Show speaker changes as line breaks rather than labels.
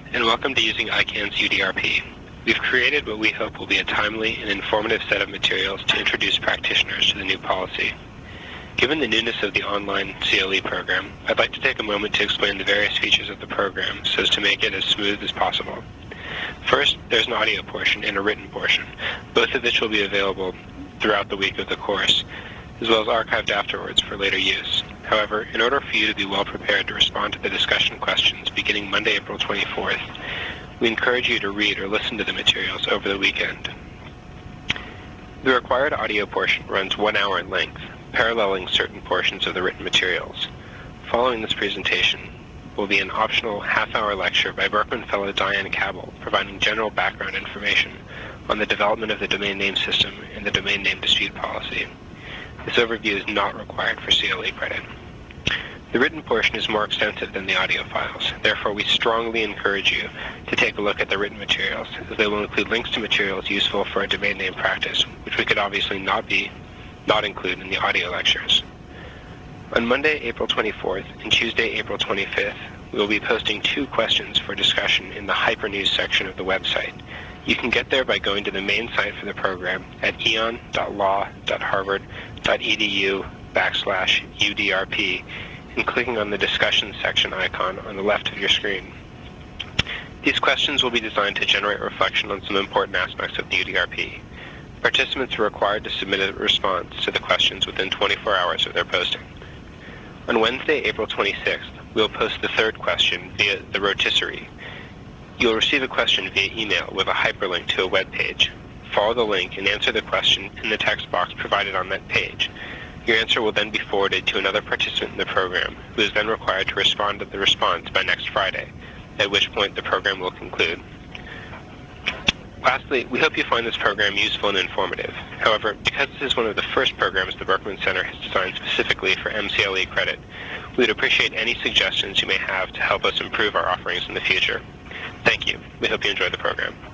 and welcome to Using ICANN's UDRP. We've created what we hope will be a timely and informative set of materials to introduce practitioners to the new policy. Given the newness of the online CLE program, I'd like to take a moment to explain the various features of the program so as to make it as smooth as possible. First, there's an audio portion and a written portion, both of which will be available throughout the week of the course, as well as archived afterwards for later use. However, in order for you to be well prepared to respond to the discussion questions beginning Monday, April 24th, we encourage you to read or listen to the materials over the weekend. The required audio portion runs 1 hour in length, paralleling certain portions of the written materials. Following this presentation will be an optional half-hour lecture by Berkman Fellow Diane Cabell, providing general background information on the development of the domain name system and the domain name dispute policy. This overview is not required for CLE credit. The written portion is more extensive than the audio files. Therefore, we strongly encourage you to take a look at the written materials, as they will include links to materials useful for a domain name practice, which we could obviously not include in the audio lectures. On Monday, April 24th and Tuesday, April 25th, we will be posting 2 questions for discussion in the Hypernews section of the website. You can get there by going to the main site for the program at eon.law.harvard.edu/UDRP and clicking on the discussion section icon on the left of your screen. These questions will be designed to generate reflection on some important aspects of the UDRP. Participants are required to submit a response to the questions within 24 hours of their posting. On Wednesday, April 26th, we will post the 3rd question via the rotisserie. You will receive a question via email with a hyperlink to a web page. Follow the link and answer the question in the text box provided on that page. Your answer will then be forwarded to another participant in the program, who is then required to respond to the response by next Friday, at which point the program will conclude. Lastly, we hope you find this program useful and informative. However, because this is one of the first programs the Berkman Center has designed specifically for MCLE credit, we would appreciate any suggestions you may have to help us improve our offerings in the future. Thank you. We hope you enjoy the program.